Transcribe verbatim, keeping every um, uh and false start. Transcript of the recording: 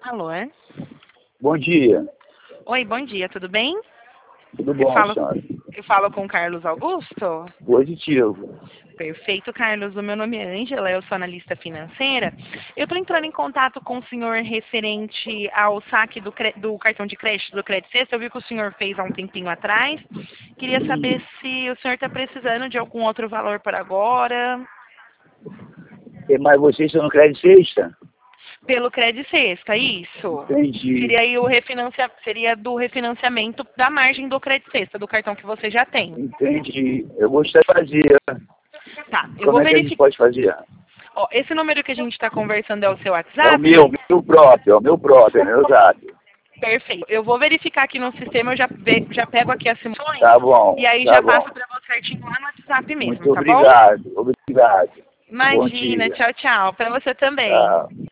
Alô? Bom dia. Oi, bom dia, tudo bem? Tudo Eu bom, falo, senhora? eu falo com o Carlos Augusto? Positivo. Perfeito, Carlos. O meu nome é Ângela, eu sou analista financeira. Eu estou entrando em contato com o senhor referente ao saque do, cre- do cartão de crédito do Credit Sexta. Eu vi que o senhor fez há um tempinho atrás. Queria saber se o senhor está precisando de algum outro valor por agora. E, mas vocês estão no Crédito Sexta? Pelo Credit Sexta, isso? Entendi. Seria aí o refinancia... seria do refinanciamento da margem do Credit Sexta, do cartão que você já tem. Entendi. Eu gostaria de fazer. Tá, eu Como vou é que a gente verificar. pode fazer? Ó, esse número que a gente está conversando é o seu É o WhatsApp? meu, meu próprio, é o meu próprio, é meu zap. Perfeito. Eu vou verificar aqui no sistema, eu já, ve- já pego aqui as simulações Tá bom, e aí tá já bom. passo para você certinho lá no WhatsApp mesmo, Muito tá bom? obrigado, obrigado. Bom Imagina, dia. tchau, tchau. Para você também. Tchau.